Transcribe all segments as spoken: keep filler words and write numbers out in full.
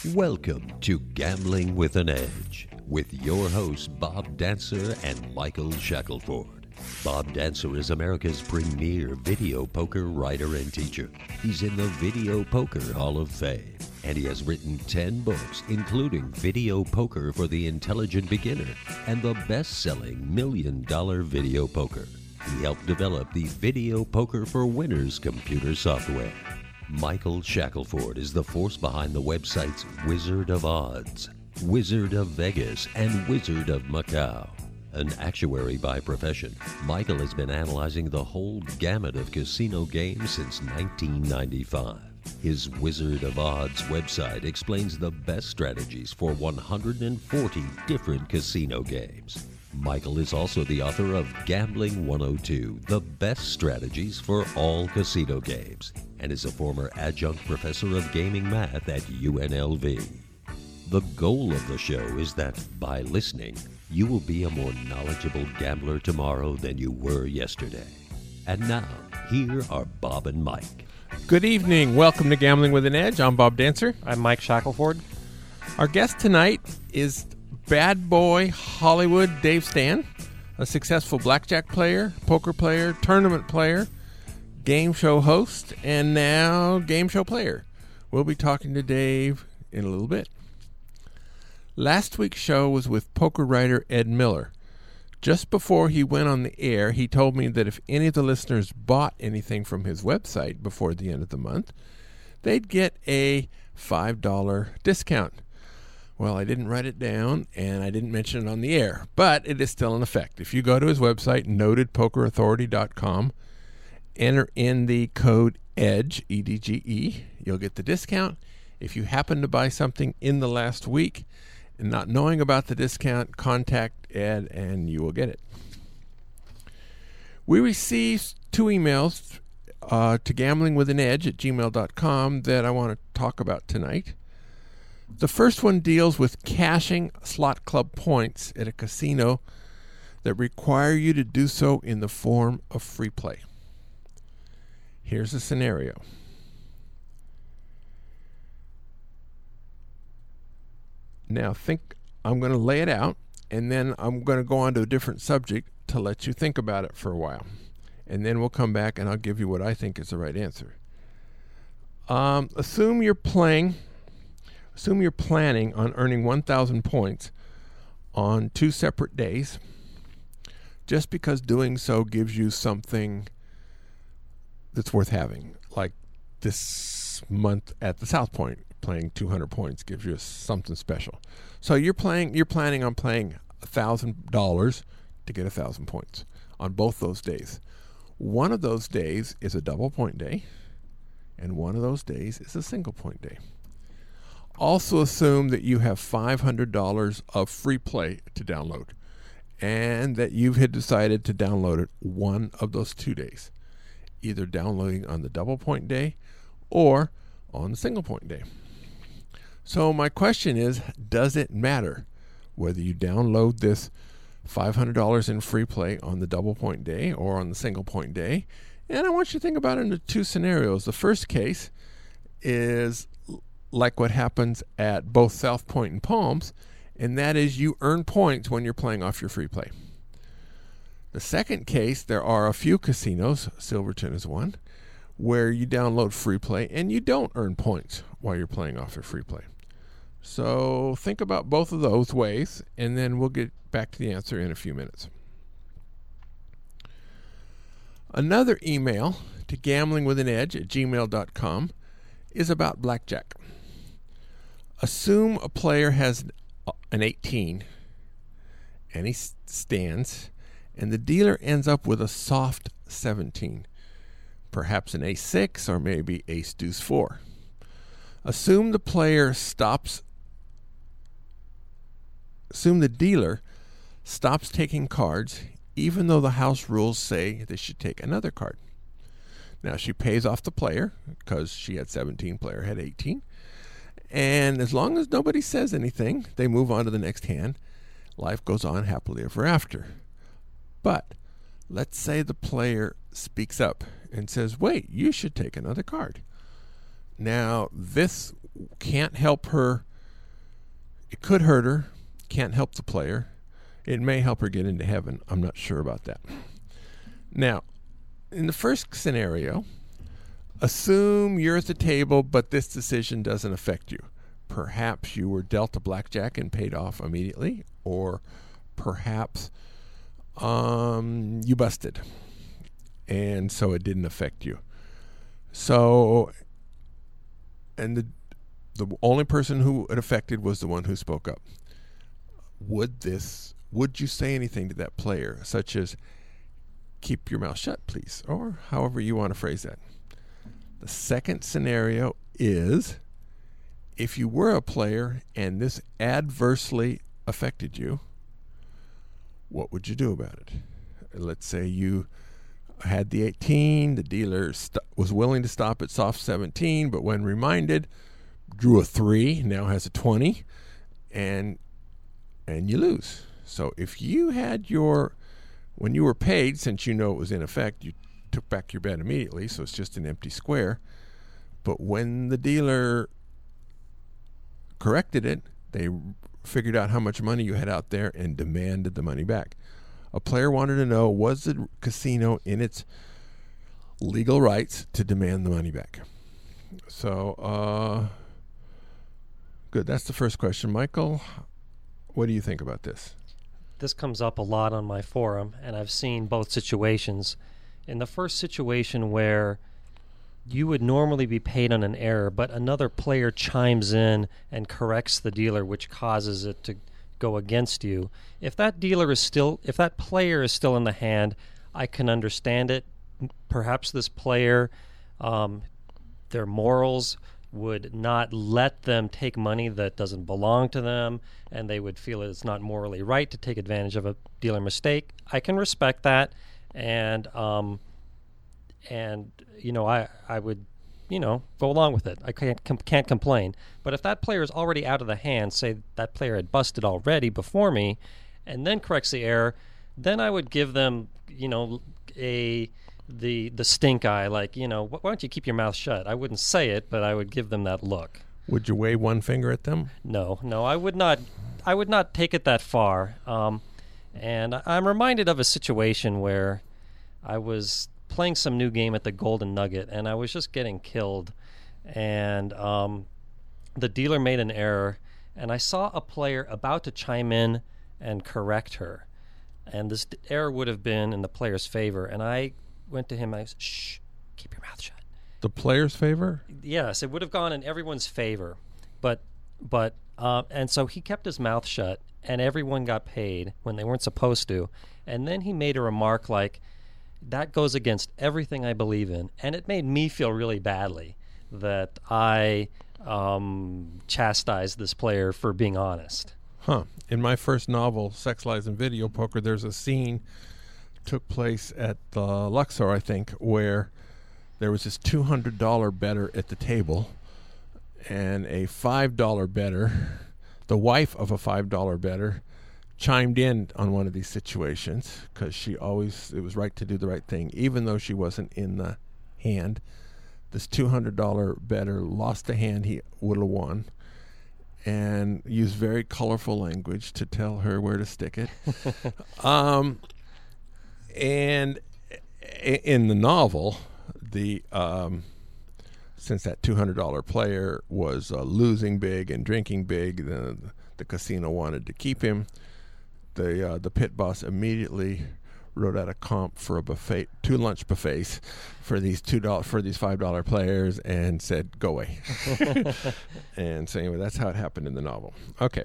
Welcome to Gambling with an Edge with your hosts Bob Dancer and Michael Shackelford. Bob Dancer is America's premier video poker writer and teacher. He's in the Video Poker Hall of Fame, and he has written ten books, including Video Poker for the Intelligent Beginner and the best-selling Million Dollar Video Poker. He helped develop the Video Poker for Winners computer software. Michael Shackelford is the force behind the websites Wizard of Odds, Wizard of Vegas, and Wizard of Macau. An actuary by profession, Michael has been analyzing the whole gamut of casino games since nineteen ninety-five. His Wizard of Odds website explains the best strategies for one hundred forty different casino games. Michael is also the author of Gambling one oh two, The Best Strategies for All Casino Games, and is a former adjunct professor of gaming math at U N L V. The goal of the show is that, by listening, you will be a more knowledgeable gambler tomorrow than you were yesterday. And now, here are Bob and Mike. Good evening. Welcome to Gambling with an Edge. I'm Bob Dancer. I'm Mike Shackelford. Our guest tonight is bad boy Hollywood Dave Stan, a successful blackjack player, poker player, tournament player, game show host, and now game show player. We'll be talking to Dave in a little bit. Last week's show was with poker writer Ed Miller. Just before he went on the air, he told me that if any of the listeners bought anything from his website before the end of the month, they'd get a five dollars discount. Well, I didn't write it down, and I didn't mention it on the air, but it is still in effect. If you go to his website, noted poker authority dot com, enter in the code EDGE, E D G E, you'll get the discount. If you happen to buy something in the last week and not knowing about the discount, contact Ed and you will get it. We received two emails uh, to gamblingwithanedge at gmail dot com that I want to talk about tonight. The first one deals with cashing slot club points at a casino that require you to do so in the form of free play. Here's a scenario. Now think, I'm going to lay it out, and then I'm going to go on to a different subject to let you think about it for a while. And then we'll come back and I'll give you what I think is the right answer. Um, assume you're playing... Assume you're planning on earning one thousand points on two separate days, just because doing so gives you something that's worth having. Like this month at the South Point, playing two hundred points gives you something special. So you're playing. You're planning on playing one thousand dollars to get one thousand points on both those days. One of those days is a double point day, and one of those days is a single point day. Also assume that you have five hundred dollars of free play to download, and that you had decided to download it one of those two days, either downloading on the double point day or on the single point day. So my question is, does it matter whether you download this five hundred dollars in free play on the double point day or on the single point day? And I want you to think about it in two scenarios. The first case is like what happens at both South Point and Palms, and that is you earn points when you're playing off your free play. The second case, there are a few casinos, Silverton is one, where you download free play and you don't earn points while you're playing off your free play. So think about both of those ways, and then we'll get back to the answer in a few minutes. Another email to gamblingwithanedge at gmail dot com is about blackjack. Assume a player has an eighteen and he stands, and the dealer ends up with a soft seventeen, perhaps an ace six or maybe ace deuce four. Assume the player stops, assume the dealer stops taking cards even though the house rules say they should take another card. Now she pays off the player because she had seventeen, player had eighteen. And as long as nobody says anything, they move on to the next hand. Life goes on happily ever after. But let's say the player speaks up and says, wait, you should take another card. Now, this can't help her it could hurt her. Can't help the player. It may help her get into heaven. I'm not sure about that. Now, in the first scenario, assume you're at the table, but this decision doesn't affect you. Perhaps you were dealt a blackjack and paid off immediately, or perhaps um, you busted, and so it didn't affect you. So, and the the only person who it affected was the one who spoke up. Would this, would you say anything to that player, such as, keep your mouth shut, please, or however you want to phrase that? The second scenario is, if you were a player and this adversely affected you, what would you do about it? Let's say you had the eighteen, the dealer st- was willing to stop at soft seventeen, but when reminded, drew a three, now has a twenty, and and you lose. So if you had your, when you were paid, since you know it was in effect, you took back your bet immediately, so it's just an empty square. But when the dealer corrected it, they figured out how much money you had out there and demanded the money back. A player wanted to know, was the casino in its legal rights to demand the money back? So, uh, good. That's the first question. Michael, what do you think about this? This comes up a lot on my forum, and I've seen both situations. In the first situation where you would normally be paid on an error, but another player chimes in and corrects the dealer, which causes it to go against you. If that dealer is still, if that player is still in the hand, I can understand it. Perhaps this player, um, their morals would not let them take money that doesn't belong to them, and they would feel it's not morally right to take advantage of a dealer mistake. I can respect that, and um, and you know, I I would, you know, go along with it. I can't com- can't complain. But if that player is already out of the hand, say that player had busted already before me, and then corrects the error, then I would give them, you know, a the the stink eye, like, you know, why don't you keep your mouth shut? I wouldn't say it, but I would give them that look. Would you wave one finger at them? No, no, I would not. I would not take it that far. Um, and I, I'm reminded of a situation where I was playing some new game at the Golden Nugget, and I was just getting killed, and um, the dealer made an error, and I saw a player about to chime in and correct her, and this d- error would have been in the player's favor, and I went to him and I said, shh, keep your mouth shut. The player's favor? Yes, it would have gone in everyone's favor, but but uh, and so he kept his mouth shut, and everyone got paid when they weren't supposed to, and then he made a remark like, that goes against everything I believe in, and it made me feel really badly that I um, chastised this player for being honest. Huh. In my first novel, Sex, Lies, and Video Poker, there's a scene took place at the Luxor, I think, where there was this two hundred dollars bettor at the table and a five dollars bettor, the wife of a five dollars bettor, chimed in on one of these situations because she always, it was right to do the right thing, even though she wasn't in the hand. This two hundred dollars bettor lost the hand he would have won and used very colorful language to tell her where to stick it. um, and in the novel, the um, since that two hundred dollars player was uh, losing big and drinking big, the, the casino wanted to keep him. The uh, the pit boss immediately wrote out a comp for a buffet, two lunch buffets for these two dollar for these five dollar players, and said, "Go away." And so anyway, that's how it happened in the novel. Okay,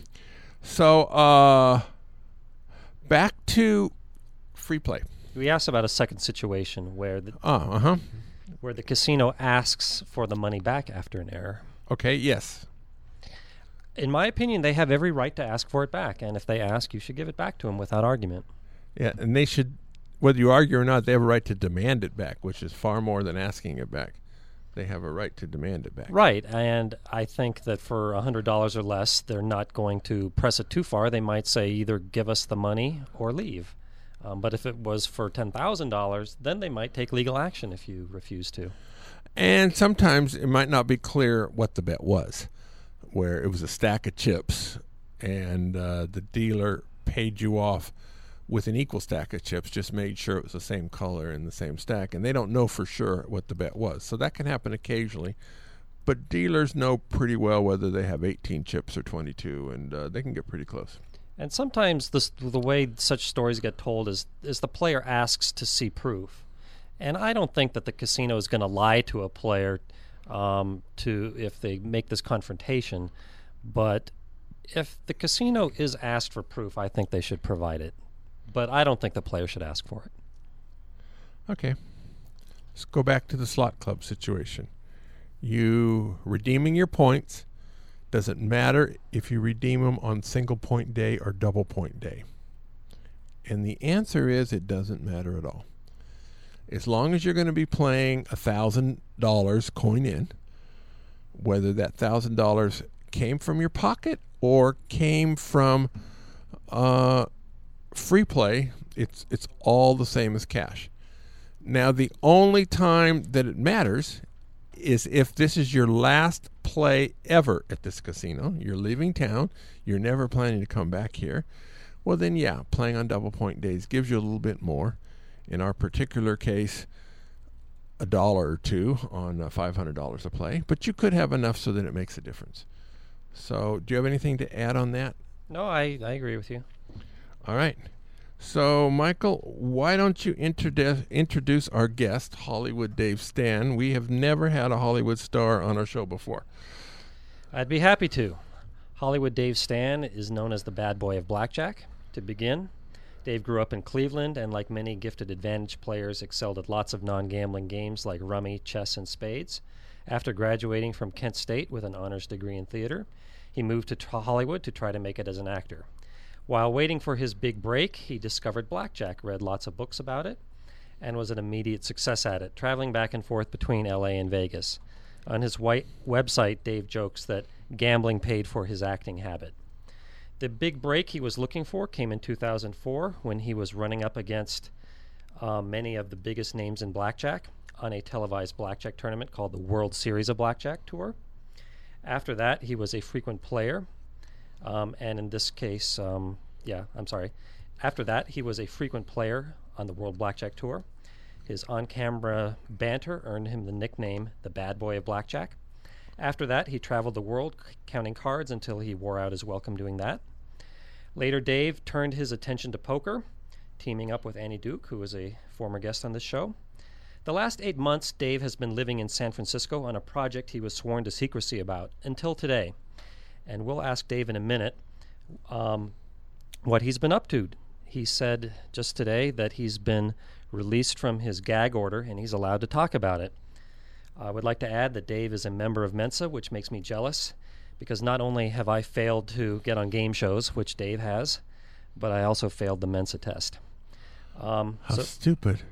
so uh, back to free play. We asked about a second situation where the Ah, uh huh. where the casino asks for the money back after an error. Okay. Yes. In my opinion, they have every right to ask for it back, and if they ask, you should give it back to them without argument. Yeah, and they should, whether you argue or not, they have a right to demand it back, which is far more than asking it back. They have a right to demand it back. Right, and I think that for one hundred dollars or less, they're not going to press it too far. They might say either give us the money or leave. Um, but if it was for ten thousand dollars, then they might take legal action if you refuse to. And sometimes it might not be clear what the bet was. where it was a stack of chips, and uh, the dealer paid you off with an equal stack of chips, just made sure it was the same color and the same stack, and they don't know for sure what the bet was. So that can happen occasionally, but dealers know pretty well whether they have eighteen chips or twenty-two, and uh, they can get pretty close. And sometimes this, the way such stories get told is, is the player asks to see proof. And I don't think that the casino is going to lie to a player um, to if they make this confrontation. But if the casino is asked for proof, I think they should provide it. But I don't think the player should ask for it. Okay. Let's go back to the slot club situation. You redeeming your points. Doesn't matter if you redeem them on single point day or double point day. And the answer is it doesn't matter at all. As long as you're going to be playing one thousand dollars coin in, whether that one thousand dollars came from your pocket or came from uh, free play, it's it's all the same as cash. Now, the only time that it matters is if this is your last play ever at this casino. You're leaving town. You're never planning to come back here. Well, then, yeah, playing on double point days gives you a little bit more. In our particular case, a dollar or two on uh, five hundred dollars a play. But you could have enough so that it makes a difference. So do you have anything to add on that? No, I, I agree with you. All right. So, Michael, why don't you introduce introduce our guest, Hollywood Dave Stan? We have never had a Hollywood star on our show before. I'd be happy to. Hollywood Dave Stan is known as the bad boy of blackjack. To begin, Dave grew up in Cleveland and, like many gifted advantage players, excelled at lots of non-gambling games like rummy, chess, and spades. After graduating from Kent State with an honors degree in theater, he moved to t- Hollywood to try to make it as an actor. While waiting for his big break, he discovered blackjack, read lots of books about it, and was an immediate success at it, traveling back and forth between L A and Vegas. On his white website, Dave jokes that gambling paid for his acting habit. The big break he was looking for came in two thousand four when he was running up against uh, many of the biggest names in blackjack on a televised blackjack tournament called the World Series of Blackjack Tour. After that, he was a frequent player. Um, and in this case, um, yeah, I'm sorry. After that, he was a frequent player on the World Blackjack Tour. His on-camera banter earned him the nickname the Bad Boy of Blackjack. After that, he traveled the world c- counting cards until he wore out his welcome doing that. Later, Dave turned his attention to poker, teaming up with Annie Duke, who was a former guest on this show. The last eight months, Dave has been living in San Francisco on a project he was sworn to secrecy about until today. And we'll ask Dave in a minute um, what he's been up to. He said just today that he's been released from his gag order and he's allowed to talk about it. I would like to add that Dave is a member of Mensa, which makes me jealous because not only have I failed to get on game shows, which Dave has, but I also failed the Mensa test. Um, How so, stupid.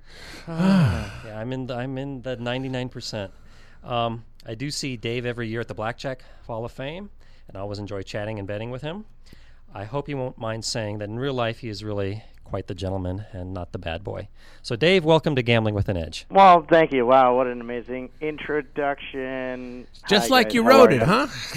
uh, yeah, I'm in the, I'm in the ninety-nine percent. Um, I do see Dave every year at the Blackjack Hall of Fame, and I always enjoy chatting and betting with him. I hope he won't mind saying that in real life he is really quite the gentleman and not the bad boy. So, Dave, welcome to Gambling with an Edge. Well, thank you. Wow, what an amazing introduction. Just Hi, like guys. you How wrote are it,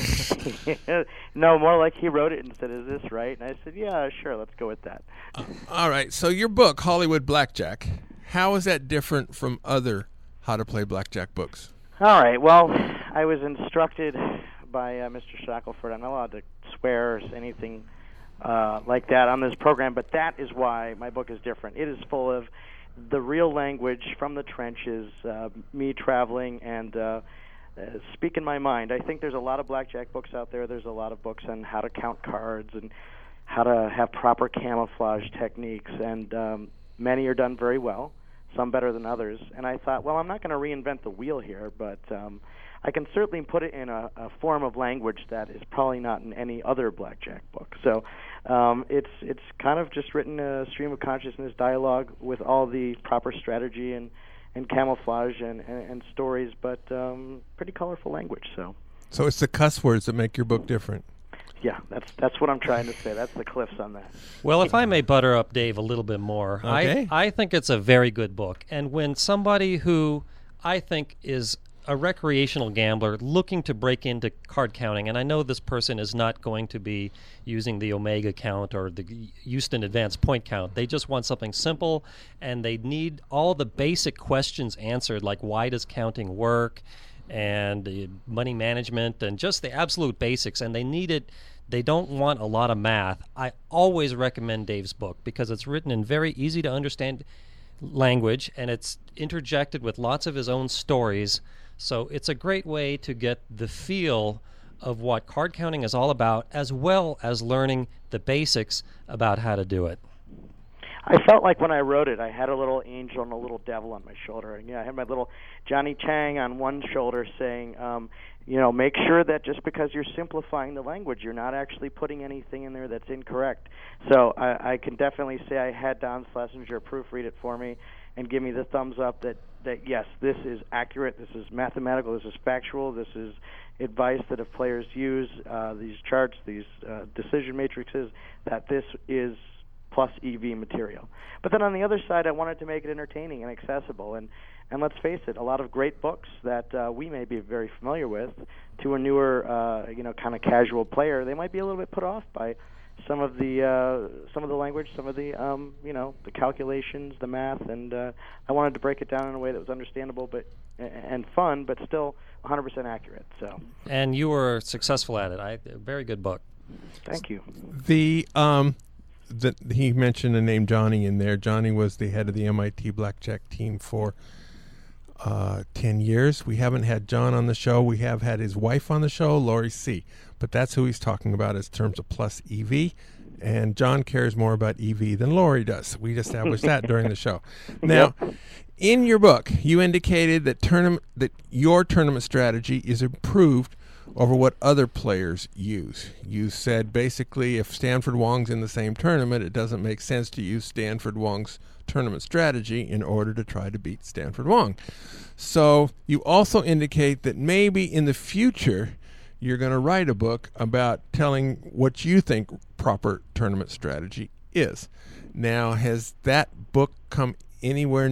you? huh? No, more like he wrote it and said, is this right? And I said, yeah, sure, let's go with that. Uh, all right. So your book, Hollywood Blackjack, how is that different from other how to play blackjack books? All right, well, I was instructed by uh, Mister Shackelford. I'm not allowed to swear or say anything uh, like that on this program, but that is why my book is different. It is full of the real language from the trenches, uh, me traveling and uh, uh, speaking my mind. I think there's a lot of blackjack books out there. There's a lot of books on how to count cards and how to have proper camouflage techniques, and um, many are done very well, some better than others. And I thought, well, I'm not going to reinvent the wheel here, but um, I can certainly put it in a, a form of language that is probably not in any other blackjack book. So um, it's it's kind of just written a stream of consciousness dialogue with all the proper strategy and, and camouflage and, and, and stories, but um, pretty colorful language. So So it's the cuss words that make your book different. yeah, that's that's what I'm trying to say. That's the cliffs on that. Well, if I may butter up Dave a little bit more, Okay. I, I think it's a very good book. And when somebody who I think is a recreational gambler looking to break into card counting, and I know this person is not going to be using the Omega count or the Houston Advanced Point count. They just want something simple, and they need all the basic questions answered, like why does counting work, and uh, money management, and just the absolute basics, and they need it. They don't want a lot of math. I always recommend Dave's book because it's written in very easy to understand language, and it's interjected with lots of his own stories. So it's a great way to get the feel of what card counting is all about, as well as learning the basics about how to do it. I felt like when I wrote it, I had a little angel and a little devil on my shoulder. And, yeah, I had my little Johnny Chang on one shoulder saying, um, you know, make sure that just because you're simplifying the language, you're not actually putting anything in there that's incorrect. So I, I can definitely say I had Don Schlesinger proofread it for me and give me the thumbs up that, that, yes, this is accurate, this is mathematical, this is factual, this is advice that if players use uh, these charts, these uh, decision matrices, that this is plus E V material. But then on the other side, I wanted to make it entertaining and accessible. And, and let's face it, a lot of great books that uh, we may be very familiar with, to a newer, uh, you know, kind of casual player, they might be a little bit put off by some of the uh, some of the language, some of the um, you know, the calculations, the math, and uh, I wanted to break it down in a way that was understandable, but and fun, but still one hundred percent accurate. So. And you were successful at it. I very good book. Thank you. The um. That he mentioned the name Johnny in there. Johnny was the head of the M I T blackjack team for uh, ten years. We haven't had John on the show. We have had his wife on the show, Lori C. But that's who he's talking about in terms of plus E V. And John cares more about E V than Lori does. We established that during the show. Now, in your book, you indicated that tournament that your tournament strategy is improved over what other players use. You said basically if Stanford Wong's in the same tournament, it doesn't make sense to use Stanford Wong's tournament strategy in order to try to beat Stanford Wong. So you also indicate that maybe in the future you're going to write a book about telling what you think proper tournament strategy is. Now, has that book come anywhere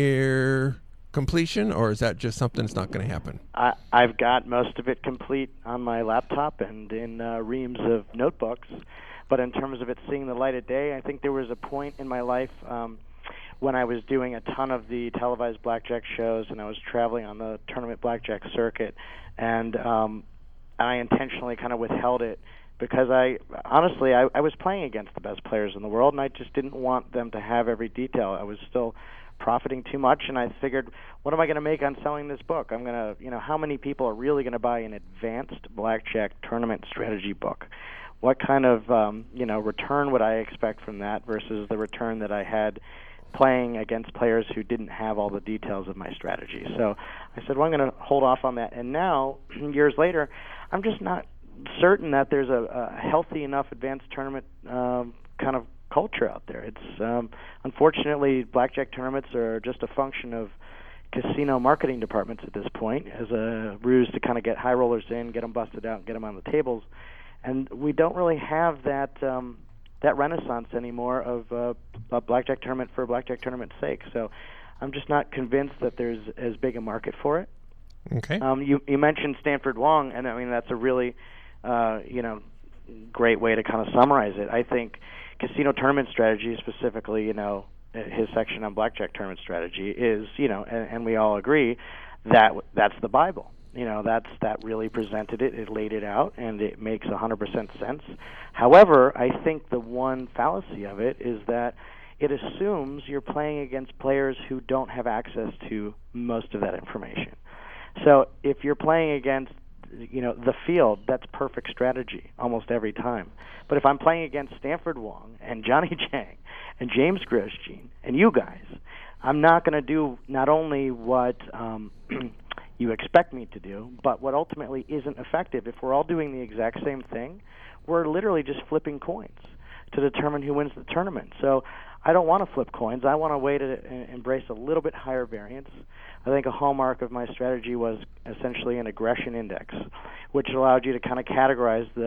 near completion, or is that just something that's not going to happen? I, I've got most of it complete on my laptop and in uh, reams of notebooks, but in terms of it seeing the light of day, I think there was a point in my life um, when I was doing a ton of the televised blackjack shows and I was traveling on the tournament blackjack circuit, and um, I intentionally kind of withheld it because I, honestly, I, I was playing against the best players in the world, and I just didn't want them to have every detail. I was still profiting too much, and I figured, what am I going to make on selling this book? I'm going to, you know, how many people are really going to buy an advanced blackjack tournament strategy book? What kind of, um, you know, return would I expect from that versus the return that I had playing against players who didn't have all the details of my strategy? So I said, well, I'm going to hold off on that. And now, years later, I'm just not certain that there's a, a healthy enough advanced tournament um, kind of culture out there. It's um, unfortunately, blackjack tournaments are just a function of casino marketing departments at this point, as a ruse to kind of get high rollers in, get them busted out, and get them on the tables. And we don't really have that um, that renaissance anymore of uh, a blackjack tournament for a blackjack tournament's sake. So I'm just not convinced that there's as big a market for it. Okay. Um, you, you mentioned Stanford Wong, and I mean that's a really uh, you know great way to kind of summarize it. I think casino tournament strategy, specifically, you know, his section on blackjack tournament strategy is, you know, and, and we all agree that that's the Bible. You know, that's that really presented it, it laid it out, and it makes one hundred percent sense. However, I think the one fallacy of it is that it assumes you're playing against players who don't have access to most of that information. So if you're playing against, you know, the field, that's perfect strategy almost every time. But if I'm playing against Stanford Wong and Johnny Chang and James Grosjean and you guys, I'm not going to do not only what um, you expect me to do, but what ultimately isn't effective. If we're all doing the exact same thing, we're literally just flipping coins to determine who wins the tournament. So I don't want to flip coins. I want a way to uh, embrace a little bit higher variance. I think a hallmark of my strategy was essentially an aggression index, which allowed you to kind of categorize the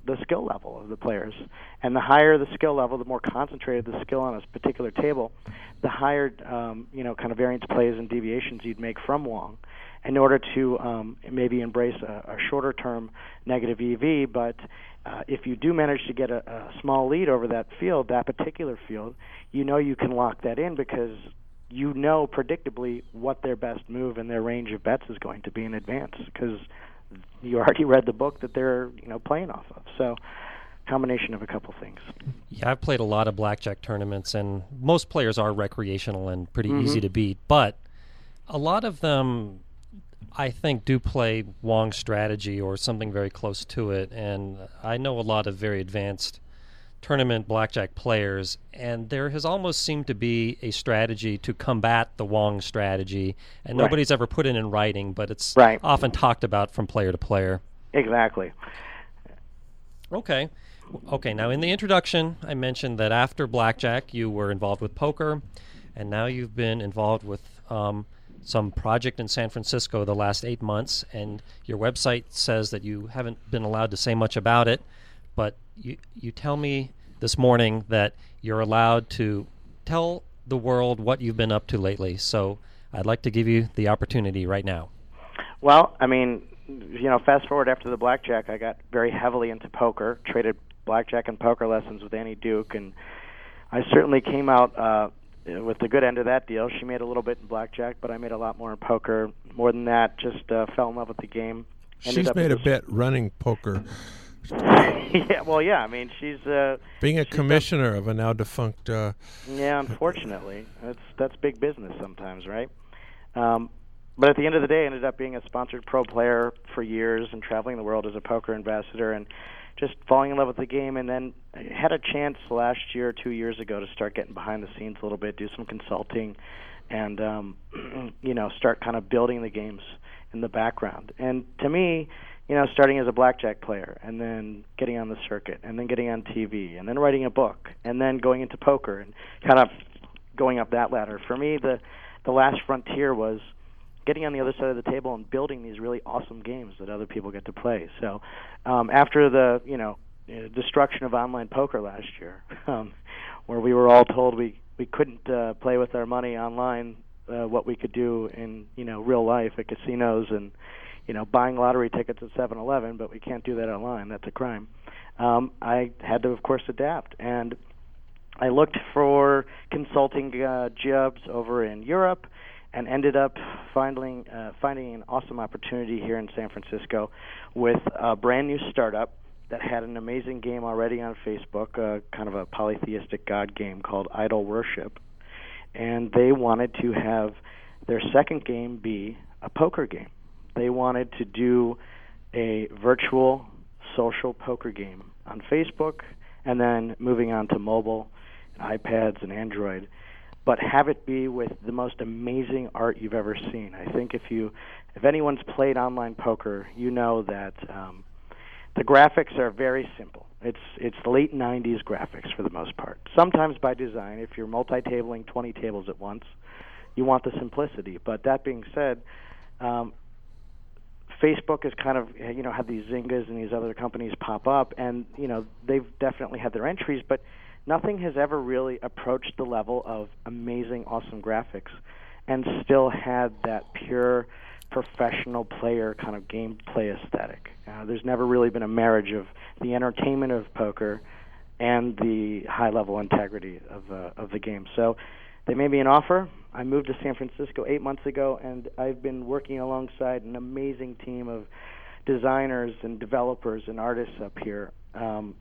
the skill level of the players. And the higher the skill level, the more concentrated the skill on a particular table, the higher, um, you know, kind of variance plays and deviations you'd make from Wong in order to um, maybe embrace a, a shorter-term negative E V. But uh, if you do manage to get a, a small lead over that field, that particular field, you know you can lock that in because you know predictably what their best move and their range of bets is going to be in advance because you already read the book that they're, you know, playing off of. So, combination of a couple things. Yeah, I've played a lot of blackjack tournaments, and most players are recreational and pretty Mm-hmm. easy to beat. But a lot of them, I think, do play Wong strategy or something very close to it. And I know a lot of very advanced tournament blackjack players, and there has almost seemed to be a strategy to combat the Wong strategy, and Right. nobody's ever put it in writing, but it's Right. often talked about from player to player. Exactly. Okay. Okay, now in the introduction, I mentioned that after blackjack, you were involved with poker, and now you've been involved with um, some project in San Francisco the last eight months, and your website says that you haven't been allowed to say much about it, but you, you tell me this morning that you're allowed to tell the world what you've been up to lately, so I'd like to give you the opportunity right now. Well, I mean, you know, fast forward after the blackjack, I got very heavily into poker, traded blackjack and poker lessons with Annie Duke, and I certainly came out uh, with the good end of that deal. She made a little bit in blackjack, but I made a lot more in poker. More than that, just uh, fell in love with the game. Ended She's up made a with bet running poker, yeah, well, yeah. I mean, she's uh, being a she's commissioner of a now defunct. Uh, done- yeah, unfortunately, that's that's big business sometimes, right? Um, but at the end of the day, I ended up being a sponsored pro player for years and traveling the world as a poker ambassador and just falling in love with the game. And then I had a chance last year or two years ago to start getting behind the scenes a little bit, do some consulting, and um, you know, start kind of building the games in the background. And to me, you know, starting as a blackjack player and then getting on the circuit and then getting on T V and then writing a book and then going into poker and kind of going up that ladder. For me, the the last frontier was getting on the other side of the table and building these really awesome games that other people get to play. So um, after the, you know, uh, destruction of online poker last year, um, where we were all told we, we couldn't uh, play with our money online, uh, what we could do in, you know, real life at casinos and, you know, buying lottery tickets at seven eleven, but we can't do that online. That's a crime. Um, I had to, of course, adapt. And I looked for consulting uh, jobs over in Europe and ended up finding, uh, finding an awesome opportunity here in San Francisco with a brand new startup that had an amazing game already on Facebook, uh, kind of a polytheistic god game called Idol Worship. And they wanted to have their second game be a poker game. They wanted to do a virtual social poker game on Facebook and then moving on to mobile, iPads, and Android, but have it be with the most amazing art you've ever seen. I think if you, if anyone's played online poker, you know that um, the graphics are very simple. It's it's late nineties graphics for the most part. Sometimes by design, if you're multi-tabling twenty tables at once, you want the simplicity. But that being said, um, Facebook has kind of, you know, had these Zyngas and these other companies pop up, and, you know, they've definitely had their entries, but nothing has ever really approached the level of amazing, awesome graphics and still had that pure professional player kind of gameplay aesthetic. Uh, there's never really been a marriage of the entertainment of poker and the high-level integrity of uh, of the game. So they made me an offer. I moved to San Francisco eight months ago, and I've been working alongside an amazing team of designers and developers and artists up here um,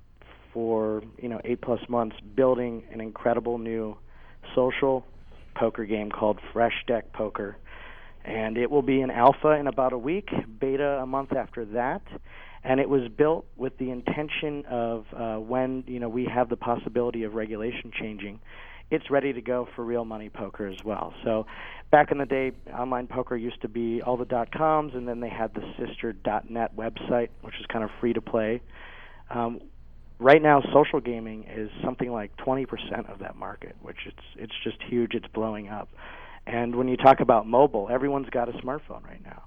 for, you know, eight plus months, building an incredible new social poker game called Fresh Deck Poker. And it will be in alpha in about a week, beta a month after that. And it was built with the intention of uh, when, you know, we have the possibility of regulation changing, it's ready to go for real money poker as well. So back in the day, online poker used to be all the dot-coms, and then they had the sister dot net website, which is kind of free to play. Um, right now, social gaming is something like twenty percent of that market, which it's it's just huge. It's blowing up. And when you talk about mobile, everyone's got a smartphone right now.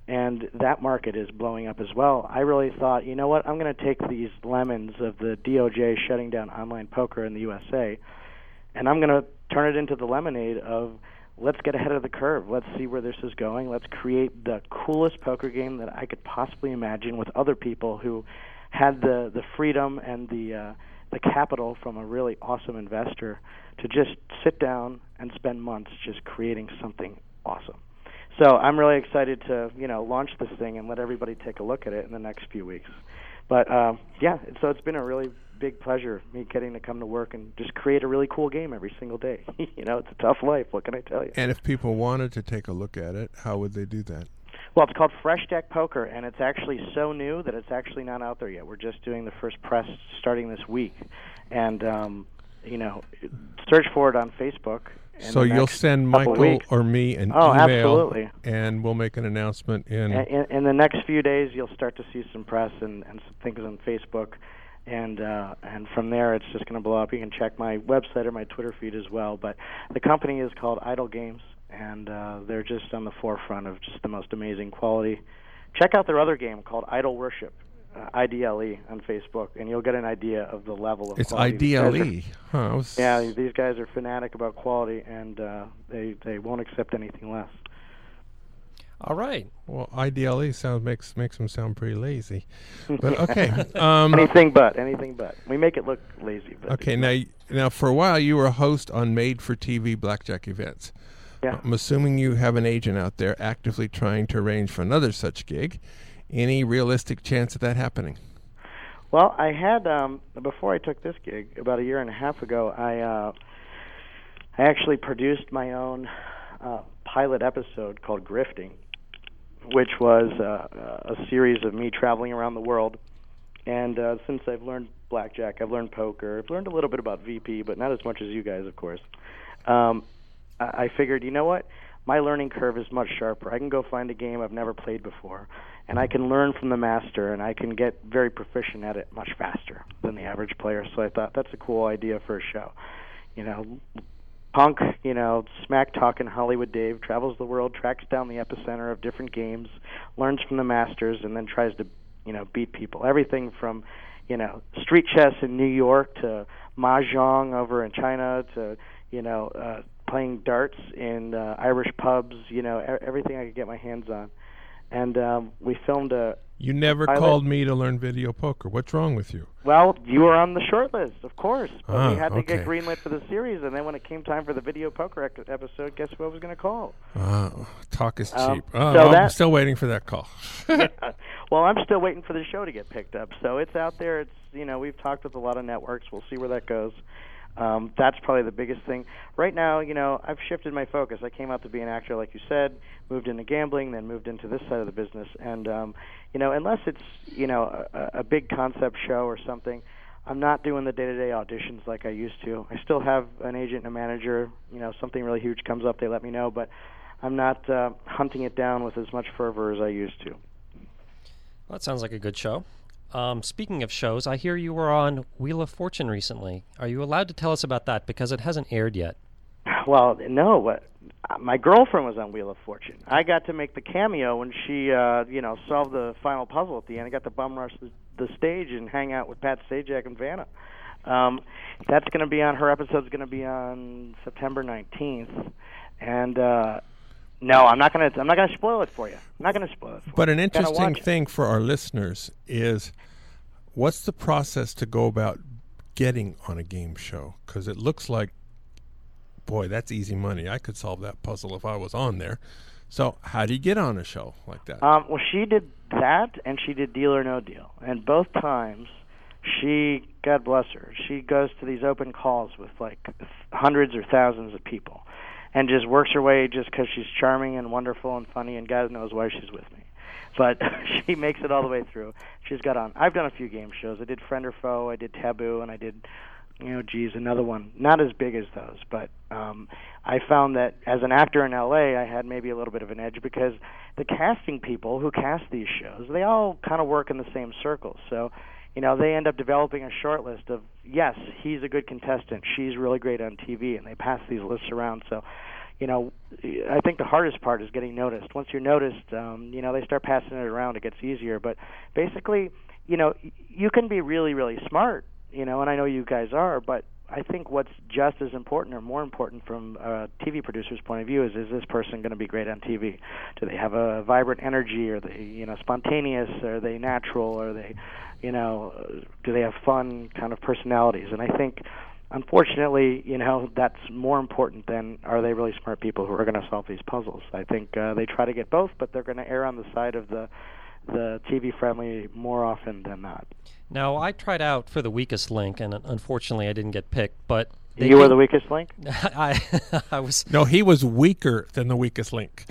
and that market is blowing up as well. I really thought, you know what, I'm going to take these lemons of the D O J shutting down online poker in the U S A, and I'm going to turn it into the lemonade of let's get ahead of the curve. Let's see where this is going. Let's create the coolest poker game that I could possibly imagine with other people who had the, the freedom and the uh, the capital from a really awesome investor to just sit down and spend months just creating something awesome. So I'm really excited to, you know, launch this thing and let everybody take a look at it in the next few weeks. But uh, yeah, so it's been a really big pleasure, me getting to come to work and just create a really cool game every single day. You know, it's a tough life. What can I tell you? And if people wanted to take a look at it, how would they do that? Well, it's called Fresh Deck Poker, and it's actually so new that it's actually not out there yet. We're just doing the first press starting this week. And, um, you know, search for it on Facebook. So you'll send Michael or me an oh, email, absolutely. And we'll make an announcement in... in... In the next few days, you'll start to see some press and, and some things on Facebook. And uh, and from there, it's just going to blow up. You can check my website or my Twitter feed as well. But the company is called Idle Games, and uh, they're just on the forefront of just the most amazing quality. Check out their other game called Idle Worship, uh, I D L E, on Facebook, and you'll get an idea of the level of it's quality. It's I D L E? Huh, was... Yeah, these guys are fanatic about quality, and uh, they, they won't accept anything less. All right. Well, I D L E sounds makes makes them sound pretty lazy, but okay. Um, anything but, anything but. We make it look lazy. But okay, now now for a while you were a host on made-for-T V blackjack events. Yeah. I'm assuming you have an agent out there actively trying to arrange for another such gig. Any realistic chance of that happening? Well, I had um, before I took this gig about a year and a half ago. I uh, I actually produced my own uh, pilot episode called Grifting, which was uh, a series of me traveling around the world. And uh, since I've learned blackjack, I've learned poker, I've learned a little bit about V P, but not as much as you guys, of course. Um, I, I figured, you know what? My learning curve is much sharper. I can go find a game I've never played before, and I can learn from the master, and I can get very proficient at it much faster than the average player. So I thought that's a cool idea for a show. You know, Punk, you know, smack-talking Hollywood Dave, travels the world, tracks down the epicenter of different games, learns from the masters, and then tries to, you know, beat people. Everything from, you know, street chess in New York to mahjong over in China to, you know, uh, playing darts in uh, Irish pubs, you know, e- everything I could get my hands on. And um, we filmed a You never pilot. called me to learn video poker. What's wrong with you? Well, you were on the short list, of course. But ah, we had to okay. get greenlit for the series, and then when it came time for the video poker ec- episode, guess who I was going to call? Uh, talk is cheap. Um, oh, so I'm that- still waiting for that call. Yeah. Well, I'm still waiting for the show to get picked up. So it's out there. It's, you know, we've talked with a lot of networks. We'll see where that goes. Um, that's probably the biggest thing. Right now, you know, I've shifted my focus. I came out to be an actor, like you said, moved into gambling, then moved into this side of the business. And, um, you know, unless it's, you know, a, a big concept show or something, I'm not doing the day-to-day auditions like I used to. I still have an agent and a manager. You know, something really huge comes up, they let me know. But I'm not uh, hunting it down with as much fervor as I used to. Well, that sounds like a good show. Um, speaking of shows, I hear you were on Wheel of Fortune recently. Are you allowed to tell us about that? Because it hasn't aired yet. Well, no, but my girlfriend was on Wheel of Fortune. I got to make the cameo when she, uh, you know, solved the final puzzle at the end. I got to bum rush the, the stage and hang out with Pat Sajak and Vanna. Um, that's going to be on, her episode's going to be on September nineteenth. And, uh, no, I'm not going to. I'm not going to spoil it for you. I'm not going to spoil it for but you. an interesting thing for our listeners is, what's the process to go about getting on a game show? Because it looks like, boy, that's easy money. I could solve that puzzle if I was on there. So, how do you get on a show like that? Um, well, she did that, and she did Deal or No Deal, and both times, she, God bless her, she goes to these open calls with like hundreds or thousands of people. And just works her way just because she's charming and wonderful and funny, and God knows why she's with me. But she makes it all the way through. She's got on. I've done a few game shows. I did Friend or Foe, I did Taboo, and I did, you know, geez, another one. Not as big as those, but um, I found that as an actor in L A, I had maybe a little bit of an edge because the casting people who cast these shows, they all kind of work in the same circles. So, you know, they end up developing a short list of, yes, he's a good contestant, she's really great on T V, and they pass these lists around. So, you know, I think the hardest part is getting noticed. Once you're noticed, um, you know, they start passing it around. It gets easier. But basically, you know, you can be really, really smart, you know, and I know you guys are, but I think what's just as important or more important from a T V producer's point of view is, is this person going to be great on T V? Do they have a vibrant energy? Are they, you know, spontaneous? Are they natural? Are they, you know, do they have fun kind of personalities? And I think, unfortunately, you know, that's more important than are they really smart people who are going to solve these puzzles. I think uh, they try to get both, but they're going to err on the side of the the T V-friendly more often than not. Now, I tried out for the weakest link, and unfortunately I didn't get picked, but... You were the weakest link? I, I was... No, he was weaker than the weakest link.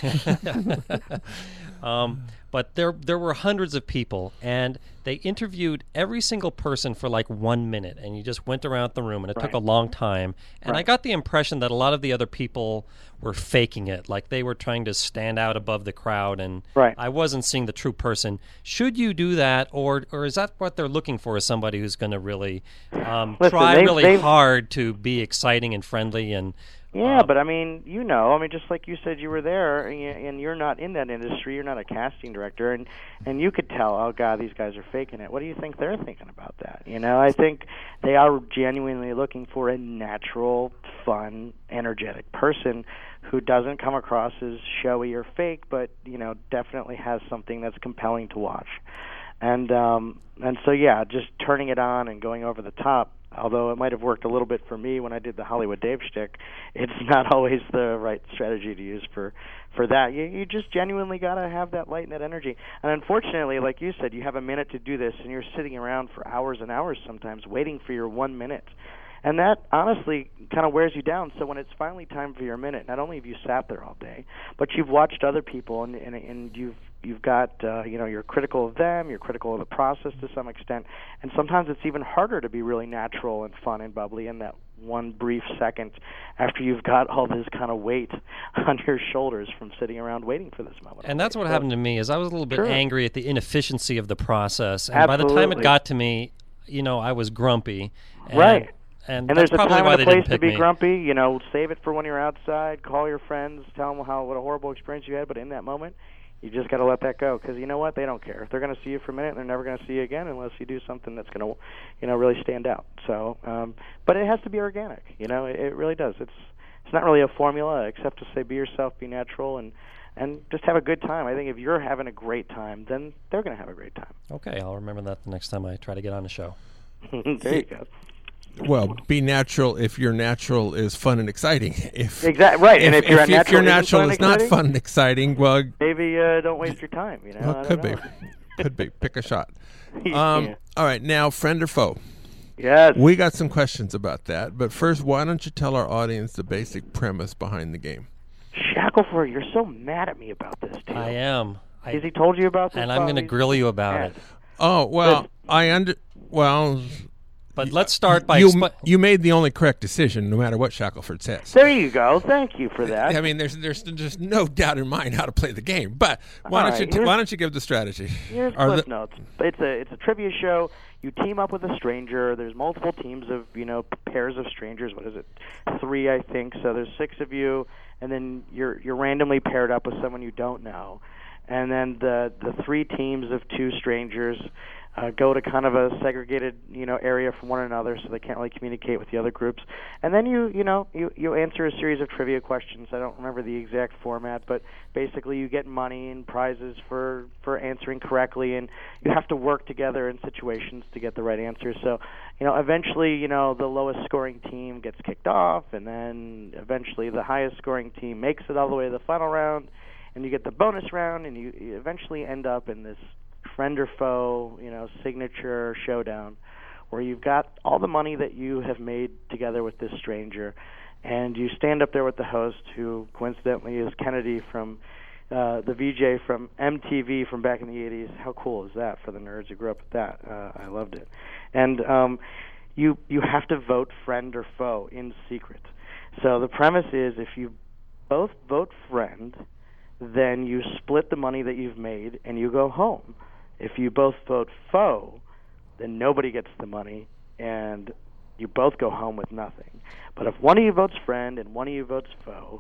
um, but there there were hundreds of people, and they interviewed every single person for like one minute, and you just went around the room, and it Right. took a long time. And Right. I got the impression that a lot of the other people were faking it, like they were trying to stand out above the crowd, and Right. I wasn't seeing the true person. Should you do that, or or is that what they're looking for, is somebody who's going to really um, Listen, try they've- really they've- hard to be exciting and friendly and... Yeah, uh, but I mean, you know, I mean, just like you said, you were there, and you- and you're not in that industry. You're not a casting director, and and you could tell, oh God, these guys are faking it. What do you think they're thinking about that? You know, I think they are genuinely looking for a natural, fun, energetic person who doesn't come across as showy or fake, but you know, definitely has something that's compelling to watch. And um, and so yeah, just turning it on and going over the top. Although it might have worked a little bit for me when I did the Hollywood Dave shtick, it's not always the right strategy to use for, for that. You you just genuinely got to have that light and that energy. And unfortunately, like you said, you have a minute to do this, and you're sitting around for hours and hours sometimes waiting for your one minute. And that, honestly, kind of wears you down. So when it's finally time for your minute, not only have you sat there all day, but you've watched other people, and, and, and you've you've got, uh, you know, you're critical of them, you're critical of the process to some extent, and sometimes it's even harder to be really natural and fun and bubbly in that one brief second after you've got all this kind of weight on your shoulders from sitting around waiting for this moment. And that's what So- happened to me, is I was a little bit Sure. angry at the inefficiency of the process. And by the time it Absolutely. got to me, you know, I was grumpy. And, Right. And, And that's there's a probably time why and they a place didn't to pick be me. grumpy. You know, save it for when you're outside. Call your friends, tell them how what a horrible experience you had. But in that moment, you just got to let that go, because you know what? They don't care. If they're going to see you for a minute, they're never going to see you again unless you do something that's going to, you know, really stand out. So, um, but it has to be organic. You know, it, it really does. It's it's not really a formula except to say be yourself, be natural, and and just have a good time. I think if you're having a great time, then they're going to have a great time. Okay, I'll remember that the next time I try to get on the show. There you go. Well, be natural if your natural is fun and exciting. If Exactly right. if, and if, you're if, unnatural, if your isn't natural fun is not exciting, fun and exciting, well, maybe uh, don't waste your time. You know, well I it don't could be, know. could be. Pick a shot. Yeah. Um, All right, now friend or foe. Yes. We got some questions about that, but first, why don't you tell our audience the basic premise behind the game? Shackleford, you're so mad at me about this, dude. I am. I, Has he told you about this? and I'm going to Bobby? grill you about Yes. it. Oh well, Good. I under well. But let's start by... you expi- you made the only correct decision, no matter what Shackleford says. There you go. Thank you for that. I mean, there's there's just no doubt in mind how to play the game. But why All don't you right, t- here's- why don't you give the strategy? Here's Are Cliff the- Notes. It's a it's a trivia show. You team up with a stranger. There's multiple teams of you know pairs of strangers. What is it? Three, I think. So there's six of you, and then you're you're randomly paired up with someone you don't know, and then the the three teams of two strangers uh, go to kind of a segregated you know area from one another, so they can't really communicate with the other groups. And then you you know you you answer a series of trivia questions. I don't remember the exact format, but basically you get money and prizes for for answering correctly, and you have to work together in situations to get the right answer. So you know eventually you know the lowest scoring team gets kicked off, and then eventually the highest scoring team makes it all the way to the final round, and you get the bonus round, and you, you eventually end up in this friend or foe, you know, signature showdown, where you've got all the money that you have made together with this stranger, and you stand up there with the host, who coincidentally is Kennedy from uh, the V J from M T V from back in the eighties. How cool is that for the nerds who grew up with that? Uh, I loved it. And um, you you have to vote friend or foe in secret. So the premise is, if you both vote friend, then you split the money that you've made and you go home. If you both vote foe, then nobody gets the money and you both go home with nothing. But if one of you votes friend and one of you votes foe,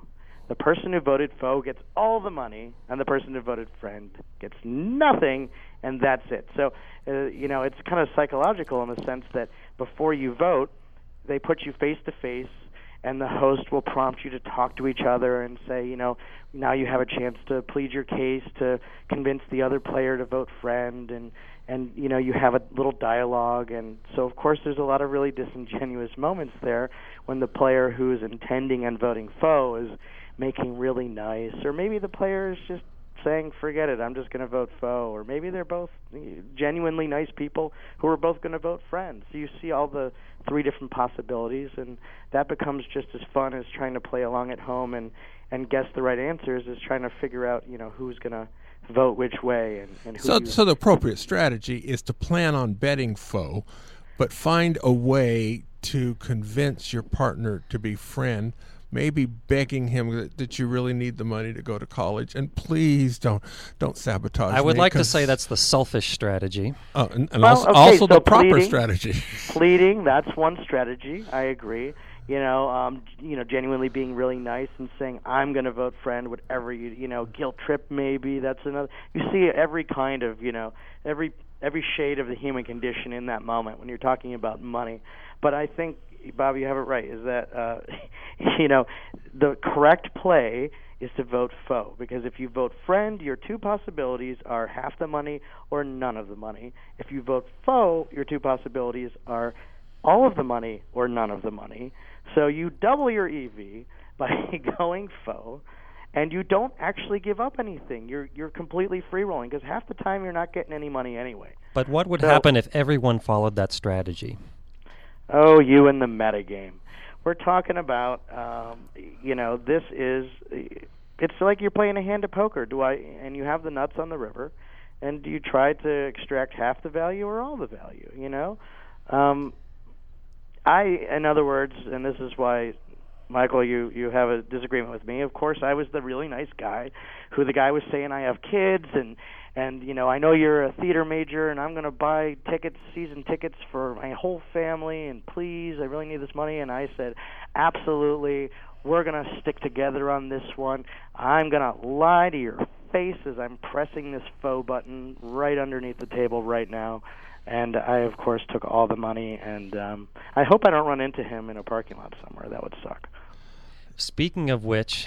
the person who voted foe gets all the money, and the person who voted friend gets nothing, and that's it. So, uh, you know, it's kind of psychological in the sense that before you vote, they put you face to face, and the host will prompt you to talk to each other and say, you know, now you have a chance to plead your case to convince the other player to vote friend, and, and you know, you have a little dialogue. And so, of course, there's a lot of really disingenuous moments there when the player who's intending on voting foe is making really nice, or maybe the player is just saying, forget it, I'm just going to vote foe, or maybe they're both genuinely nice people who are both going to vote friend. So you see all the three different possibilities, and that becomes just as fun as trying to play along at home and, and guess the right answers, as trying to figure out, you know, who's going to vote which way. And, and who so, you so the appropriate strategy is to plan on betting foe, but find a way to convince your partner to be friend, maybe begging him that, that you really need the money to go to college, and please don't don't sabotage I would me, like to say that's the selfish strategy. Oh, and, and Well, also, okay, also so the proper pleading- strategy. Pleading, that's one strategy. I agree. You know, um, you know, genuinely being really nice and saying, "I'm going to vote friend," whatever you, you know, guilt trip maybe. That's another. You see every kind of, you know, every every shade of the human condition in that moment when you're talking about money. But I think, Bob, you have it right. Is that uh, you know, the correct play is to vote foe, because if you vote friend, your two possibilities are half the money or none of the money. If you vote foe, your two possibilities are all of the money or none of the money. So you double your E V by going foe, and you don't actually give up anything. You're you're completely free rolling, because half the time you're not getting any money anyway. But what would So- happen if everyone followed that strategy? Oh, you and the metagame. We're talking about, um, you know, this is, it's like you're playing a hand of poker. Do I, and you have the nuts on the river, and do you try to extract half the value or all the value, you know? Um, I, in other words, and this is why, Michael, you, you have a disagreement with me. Of course, I was the really nice guy who the guy was saying, I have kids, and, and you know, I know you're a theater major, and I'm going to buy tickets, season tickets for my whole family, and please, I really need this money. And I said, absolutely, we're going to stick together on this one. I'm going to lie to your face as I'm pressing this faux button right underneath the table right now. And I, of course, took all the money, and um, I hope I don't run into him in a parking lot somewhere. That would suck. Speaking of which,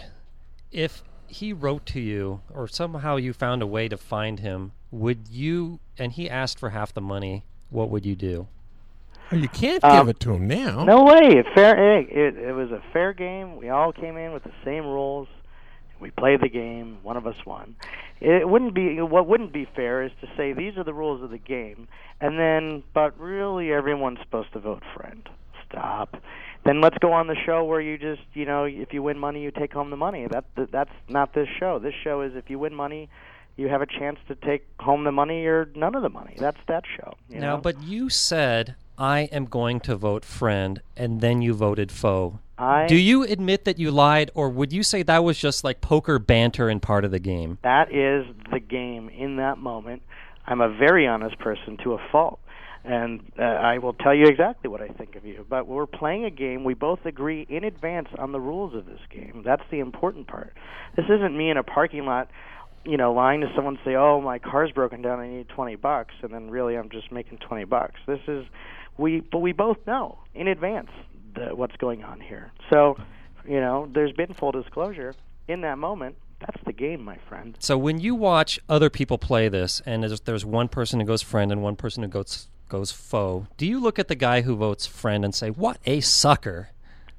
if he wrote to you, or somehow you found a way to find him, would you, and he asked for half the money, what would you do? Oh, you can't Um, give it to him now. No way. Fair. It, it, it was a fair game. We all came in with the same rules. We played the game. One of us won. It wouldn't be what wouldn't be fair is to say these are the rules of the game, and then but really everyone's supposed to vote friend. Stop. Then let's go on the show where you just you know if you win money you take home the money. That, that that's not this show. This show is if you win money, you have a chance to take home the money or none of the money. That's that show. You Now, know? but you said, I am going to vote friend, and then you voted foe. I Do you admit that you lied, or would you say that was just like poker banter and part of the game? That is the game in that moment. I'm a very honest person to a fault, and uh, I will tell you exactly what I think of you. But we're playing a game. We both agree in advance on the rules of this game. That's the important part. This isn't me in a parking lot, you know, lying to someone, say, "Oh, my car's broken down. I need twenty bucks," and then really I'm just making twenty bucks. This is we, but we both know in advance the, what's going on here. So, you know, there's been full disclosure in that moment. That's the game, my friend. So when you watch other people play this, and there's, there's one person who goes friend and one person who goes goes foe, do you look at the guy who votes friend and say, "What a sucker"?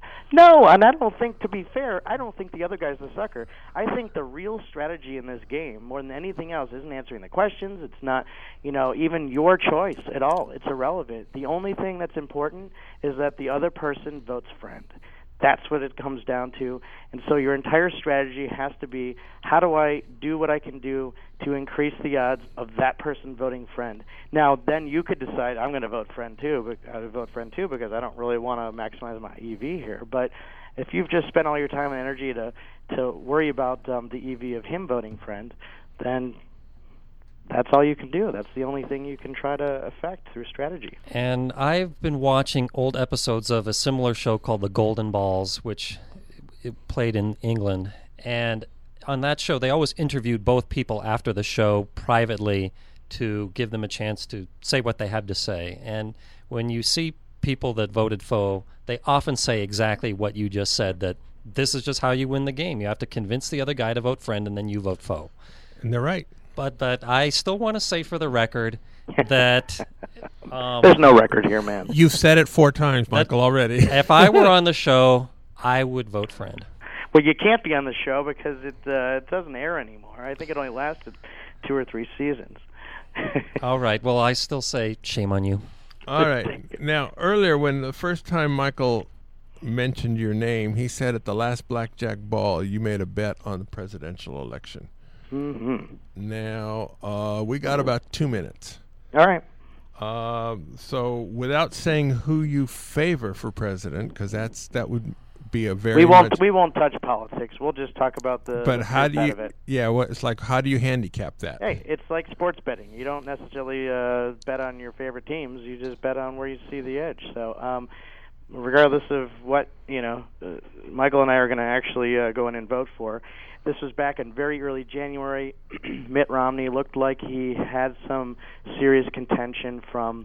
No, and I don't think, to be fair, I don't think the other guy's the sucker. I think the real strategy in this game, more than anything else, isn't answering the questions. It's not, you know, even your choice at all. It's irrelevant. The only thing that's important is that the other person votes friend. That's what it comes down to. And so your entire strategy has to be, how do I do what I can do to increase the odds of that person voting friend? Now, then you could decide, I'm going to vote friend too, but I would vote friend too because I don't really want to maximize my E V here. But if you've just spent all your time and energy to, to worry about um, the E V of him voting friend, then that's all you can do. That's the only thing you can try to affect through strategy. And I've been watching old episodes of a similar show called The Golden Balls, which it played in England. And on that show, they always interviewed both people after the show privately to give them a chance to say what they have to say. And when you see people that voted foe, they often say exactly what you just said, that this is just how you win the game. You have to convince the other guy to vote friend, and then you vote foe. And they're right. But but I still want to say for the record that... Um, There's no record here, man. You've said it four times, Michael, already. If I were on the show, I would vote friend. Well, you can't be on the show because it uh, it doesn't air anymore. I think it only lasted two or three seasons. All right. Well, I still say shame on you. All right. Now, earlier, when the first time Michael mentioned your name, he said at the last blackjack ball you made a bet on the presidential election. Mm-hmm. Now, uh, we got about two minutes. All right. Uh, so, without saying who you favor for president, because that's that would be a very we won't much, we won't touch politics. We'll just talk about the. But the how do you? Of it. Yeah, what it's like. How do you handicap that? Hey, it's like sports betting. You don't necessarily uh, bet on your favorite teams. You just bet on where you see the edge. So, um, regardless of what you know, uh, Michael and I are going to actually uh, go in and vote for. This was back in very early January. Mitt Romney looked like he had some serious contention from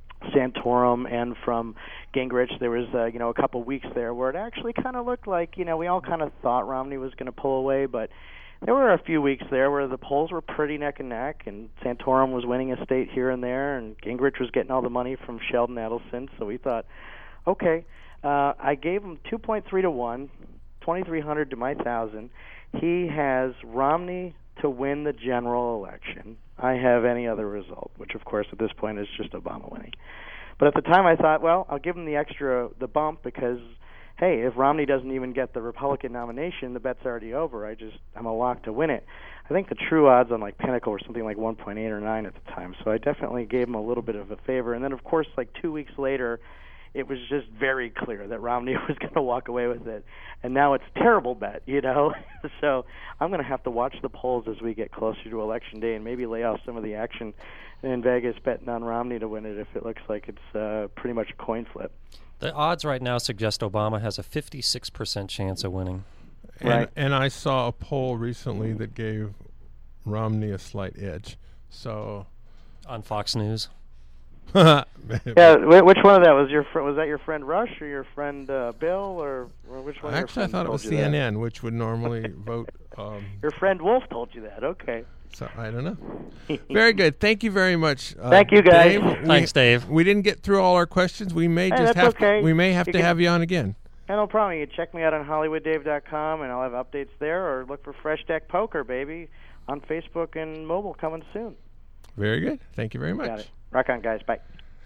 Santorum and from Gingrich. There was uh, you know a couple weeks there where it actually kind of looked like you know we all kind of thought Romney was going to pull away, but there were a few weeks there where the polls were pretty neck and neck, and Santorum was winning a state here and there, and Gingrich was getting all the money from Sheldon Adelson. So we thought, okay, uh, I gave him two point three to one, twenty-three hundred to my thousand. He has Romney to win the general election. I have any other result, which of course at this point is just Obama winning. But at the time I thought, well, I'll give him the extra, the bump, because, hey, if Romney doesn't even get the Republican nomination, the bet's already over. I just, I'm a lock to win it. I think the true odds on like Pinnacle were something like one point eight or nine at the time, so I definitely gave him a little bit of a favor. And then of course, like two weeks later, it was just very clear that Romney was going to walk away with it. And now it's a terrible bet, you know. So I'm going to have to watch the polls as we get closer to Election Day and maybe lay off some of the action in Vegas betting on Romney to win it if it looks like it's uh, pretty much a coin flip. The odds right now suggest Obama has a fifty-six percent chance of winning. And, Right. and I saw a poll recently that gave Romney a slight edge. So, On Fox News. yeah, Yeah, wh- which one of that was your fr- was that your friend Rush or your friend uh, Bill or, or which one? of your actually, I friends thought it told was you C N N, that? which would normally vote. Um, Your friend Wolf told you that. Okay. so I don't know. Very good. Thank you very much. Uh, Thank you, guys. Dave. We- Thanks, Dave. We didn't get through all our questions. We may Hey, just that's have okay. we may have You to can- have you on again. Yeah, no problem. You can check me out on Hollywood Dave dot com, and I'll have updates there, or look for Fresh Deck Poker, baby, on Facebook and mobile coming soon. Very good. Thank you very much. Got it. Rock on, guys. Bye.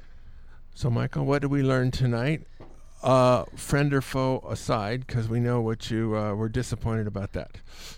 So, Michael, what did we learn tonight? Uh, friend or foe aside, because we know what you uh, were disappointed about that.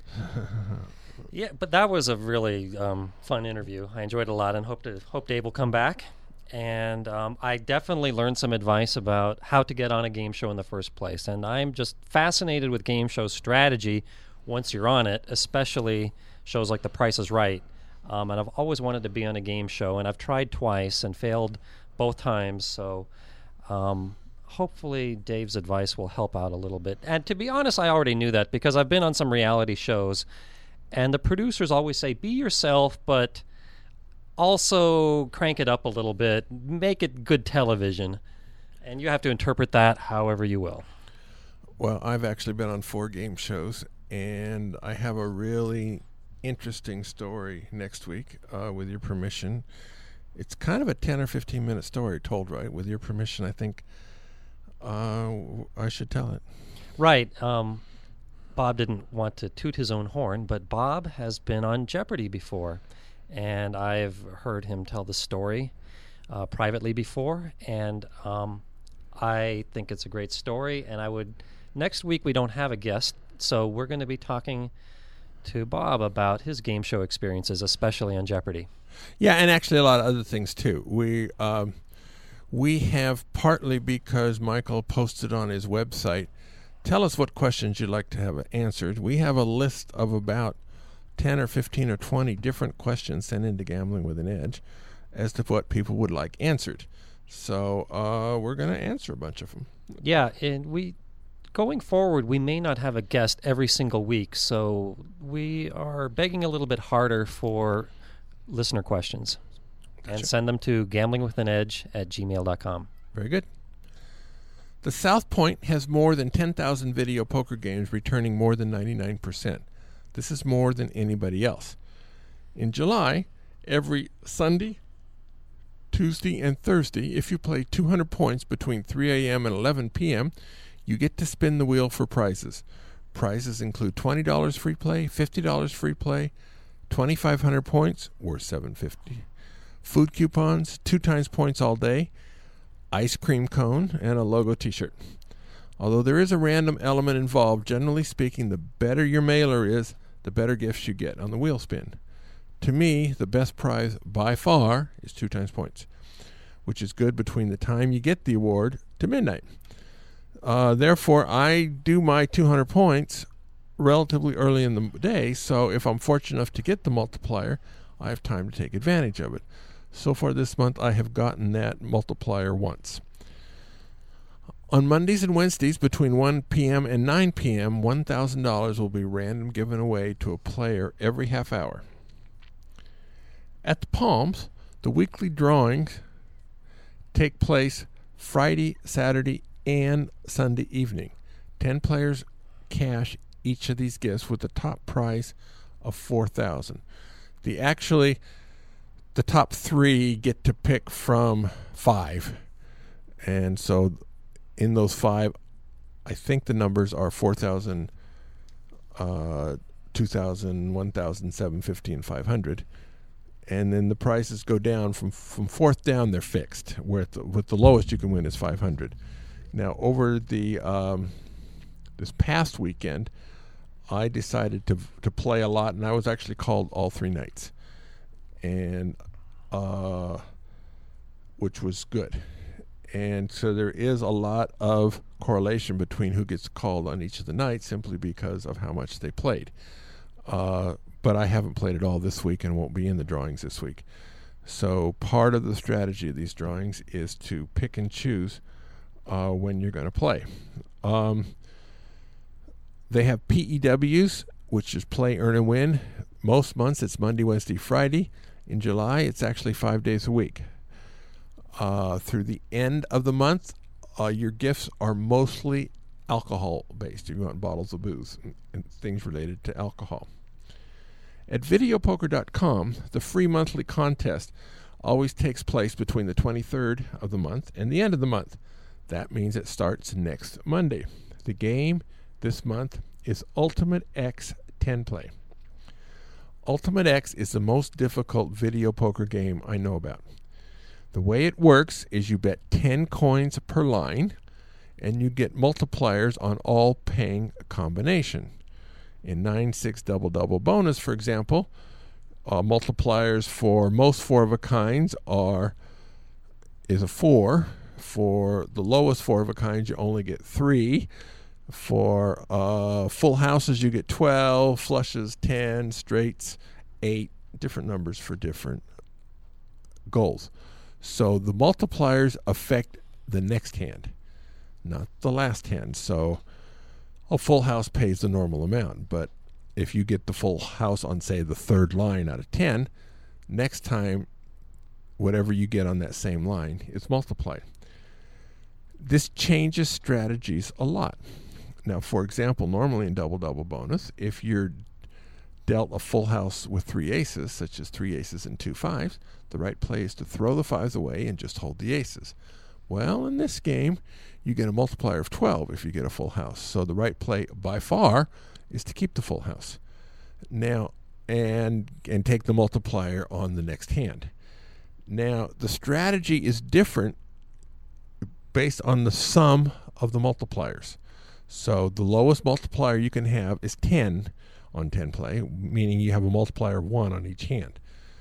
Yeah, but that was a really um, fun interview. I enjoyed it a lot, and hope to hope Dave will come back. And um, I definitely learned some advice about how to get on a game show in the first place. And I'm just fascinated with game show strategy once you're on it, especially shows like The Price is Right. Um, and I've always wanted to be on a game show, and I've tried twice and failed both times. So um, hopefully Dave's advice will help out a little bit. And to be honest, I already knew that because I've been on some reality shows, and the producers always say, be yourself, but also crank it up a little bit, make it good television. And you have to interpret that however you will. Well, I've actually been on four game shows, and I have a really interesting story next week, uh, with your permission. It's kind of a ten or fifteen minute story told right. With your permission, I think uh, I should tell it. Right. Um, Bob didn't want to toot his own horn, but Bob has been on Jeopardy before, and I've heard him tell the story uh, privately before, and um, I think it's a great story. And I would next week we don't have a guest, so we're going to be talking to Bob about his game show experiences, especially on Jeopardy. Yeah, and actually a lot of other things too. We um, we have, partly because Michael posted on his website, tell us what questions you'd like to have answered. We have a list of about ten or fifteen or twenty different questions sent into Gambling with an Edge as to what people would like answered. So uh, we're going to answer a bunch of them. Yeah, and we going forward, we may not have a guest every single week, so we are begging a little bit harder for listener questions. Gotcha. And send them to gamblingwithanedge at gmail dot com. Very good. The South Point has more than ten thousand video poker games, returning more than ninety-nine percent. This is more than anybody else. In July, every Sunday, Tuesday, and Thursday, if you play two hundred points between three a.m. and eleven p.m., you get to spin the wheel for prizes. Prizes include twenty dollars free play, fifty dollars free play, twenty-five hundred points, worth seven hundred fifty dollars, food coupons, two times points all day, ice cream cone, and a logo t-shirt. Although there is a random element involved, generally speaking, the better your mailer is, the better gifts you get on the wheel spin. To me, the best prize by far is two times points, which is good between the time you get the award to midnight. Uh, therefore, I do my two hundred points relatively early in the day, so if I'm fortunate enough to get the multiplier, I have time to take advantage of it. So far this month, I have gotten that multiplier once. On Mondays and Wednesdays between one p.m. and nine p.m., one thousand dollars will be random given away to a player every half hour. At the Palms, the weekly drawings take place Friday, Saturday, and Sunday evening. Ten players cash each of these gifts with the top prize of four thousand dollars. The actually, the top three get to pick from five. And so in those five, I think the numbers are four thousand, uh, two thousand, one thousand, seven hundred fifty, and five hundred. And then the prices go down from from fourth down. They're fixed. Where the, with the lowest you can win is five hundred. Now over the um, this past weekend, I decided to to play a lot, and I was actually called all three nights, and uh, which was good. And so there is a lot of correlation between who gets called on each of the nights, simply because of how much they played. Uh, but I haven't played it all this week and won't be in the drawings this week. So part of the strategy of these drawings is to pick and choose uh, when you're going to play. Um, they have P E Ws, which is play, earn, and win. Most months it's Monday, Wednesday, Friday. In July, it's actually five days a week. Uh, through the end of the month, uh, your gifts are mostly alcohol-based. If you want bottles of booze and, and things related to alcohol. At video poker dot com, the free monthly contest always takes place between the twenty-third of the month and the end of the month. That means it starts next Monday. The game this month is Ultimate X ten play. Ultimate X is the most difficult video poker game I know about. The way it works is you bet ten coins per line, and you get multipliers on all paying a combination. In nine six double double bonus, for example, uh, multipliers for most four of a kinds are is a four. For the lowest four of a kind, you only get three. For uh, full houses, you get twelve, flushes ten, straights eight. Different numbers for different goals. So the multipliers affect the next hand, not the last hand. So a full house pays the normal amount, but if you get the full house on, say, the third line out of ten, next time, whatever you get on that same line is multiplied. This changes strategies a lot. Now, for example, normally in double-double bonus, if you're dealt a full house with three aces, such as three aces and two fives, the right play is to throw the fives away and just hold the aces. Well, in this game, you get a multiplier of twelve if you get a full house. So the right play, by far, is to keep the full house. Now, and and take the multiplier on the next hand. Now, the strategy is different based on the sum of the multipliers. So the lowest multiplier you can have is ten on ten play, meaning you have a multiplier of one on each hand.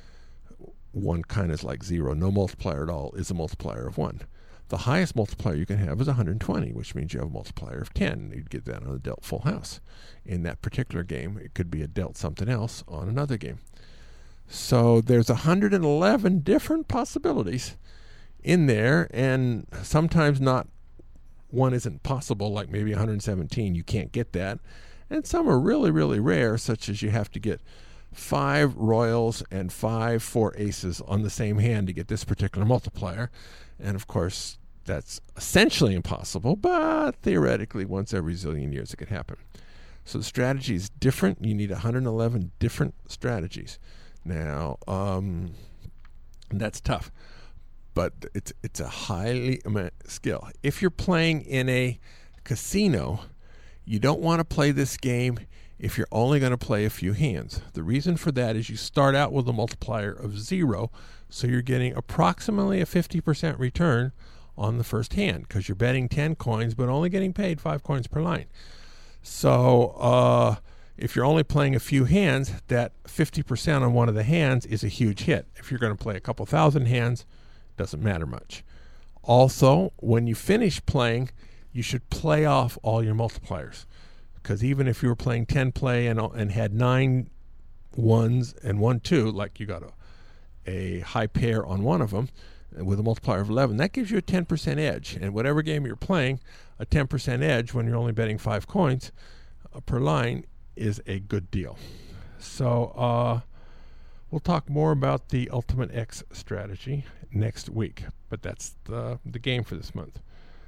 One kind is like zero. No multiplier at all is a multiplier of one. The highest multiplier you can have is one hundred twenty, which means you have a multiplier of ten. You'd get that on a dealt full house. In that particular game, it could be a dealt something else on another game. So there's one hundred eleven different possibilities in there, and sometimes not one isn't possible, like maybe one hundred seventeen, you can't get that. And some are really, really rare, such as you have to get five royals and five four aces on the same hand to get this particular multiplier. And of course, that's essentially impossible, but theoretically, once every zillion years it could happen. So the strategy is different. You need one hundred eleven different strategies. Now, um, that's tough, but it's it's a highly skill. If you're playing in a casino, you don't want to play this game if you're only going to play a few hands. The reason for that is you start out with a multiplier of zero, so you're getting approximately a fifty percent return on the first hand because you're betting ten coins but only getting paid five coins per line. So uh, if you're only playing a few hands, that fifty percent on one of the hands is a huge hit. If you're going to play a couple thousand hands, it doesn't matter much. Also, when you finish playing, you should play off all your multipliers, because even if you were playing ten play and, and had nine ones and one two, like you got a, a high pair on one of them, with a multiplier of eleven, that gives you a ten percent edge. And whatever game you're playing, a ten percent edge when you're only betting five coins uh, per line is a good deal. So uh, we'll talk more about the Ultimate X strategy next week, but that's the, the game for this month.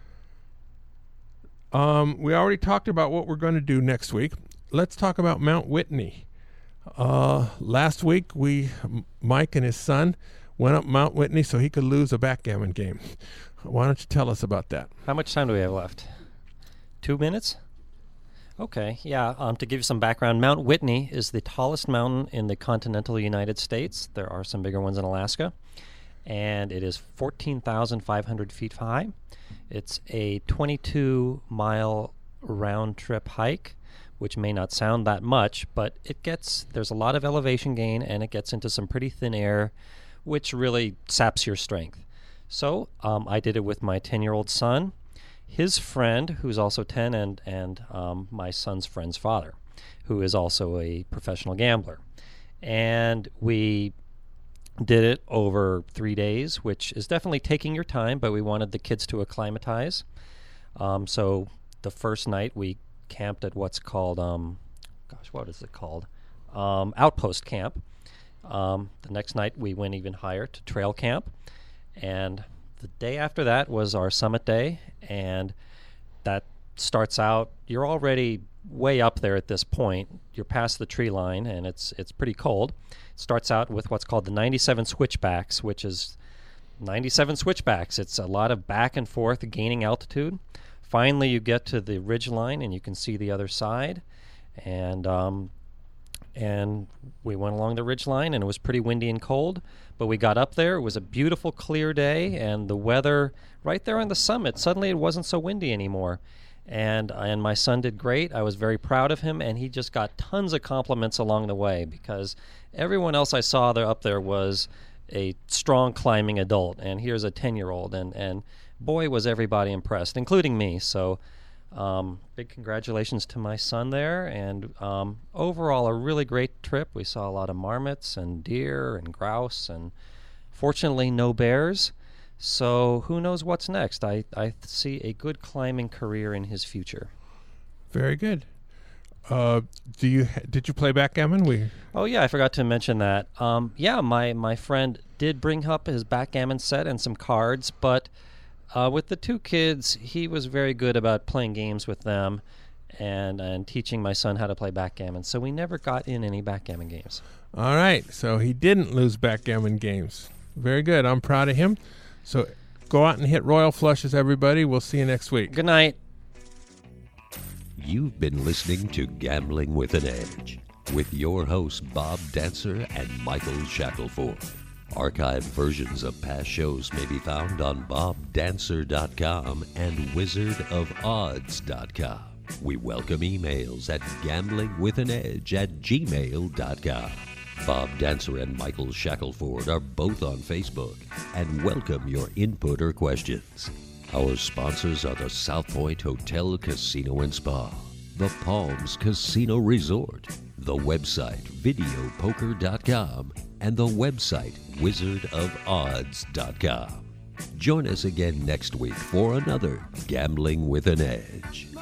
Um, we already talked about what we're going to do next week. Let's talk about Mount Whitney. Uh, last week, we Mike and his son went up Mount Whitney so he could lose a backgammon game. Why don't you tell us about that? How much time do we have left? Two minutes? Okay, yeah. Um, to give you some background, Mount Whitney is the tallest mountain in the continental United States. There are some bigger ones in Alaska. And it is fourteen thousand five hundred feet high. It's a twenty-two mile round-trip hike, which may not sound that much, but it gets, there's a lot of elevation gain, and it gets into some pretty thin air, which really saps your strength. So um, I did it with my ten-year-old son, his friend, who's also ten, and, and um, my son's friend's father, who is also a professional gambler. And we did it over three days, which is definitely taking your time, but we wanted the kids to acclimatize. Um, so the first night we camped at what's called, um, gosh, what is it called? Um, Outpost Camp. Um, the next night we went even higher to Trail Camp. And the day after that was our summit day, and that starts out, you're already way up there at this point. You're past the tree line, and it's it's pretty cold. It starts out with what's called the ninety-seven switchbacks, which is ninety-seven switchbacks. It's a lot of back and forth gaining altitude. Finally, you get to the ridge line, and you can see the other side. And um, and we went along the ridge line, and it was pretty windy and cold. But we got up there. It was a beautiful, clear day, and the weather right there on the summit, suddenly it wasn't so windy anymore. And and my son did great. I was very proud of him, and he just got tons of compliments along the way, because everyone else I saw there up there was a strong climbing adult, and here's a ten-year-old, and, and boy, was everybody impressed, including me. So um, big congratulations to my son there, and um, overall a really great trip. We saw a lot of marmots and deer and grouse, and fortunately no bears. So who knows what's next? I, I see a good climbing career in his future. Very good. Uh, do you did you play backgammon? We oh yeah, I forgot to mention that. Um, yeah, my my friend did bring up his backgammon set and some cards, but uh, with the two kids, he was very good about playing games with them and and teaching my son how to play backgammon. So we never got in any backgammon games. All right, so he didn't lose backgammon games. Very good. I'm proud of him. So go out and hit royal flushes, everybody. We'll see you next week. Good night. You've been listening to Gambling with an Edge with your hosts Bob Dancer and Michael Shackelford. Archived versions of past shows may be found on bob dancer dot com and wizard of odds dot com. We welcome emails at gambling with an edge at gmail dot com. Bob Dancer and Michael Shackelford are both on Facebook and welcome your input or questions. Our sponsors are the South Point Hotel, Casino and Spa, the Palms Casino Resort, the website video poker dot com, and the website wizard of odds dot com. Join us again next week for another Gambling with an Edge.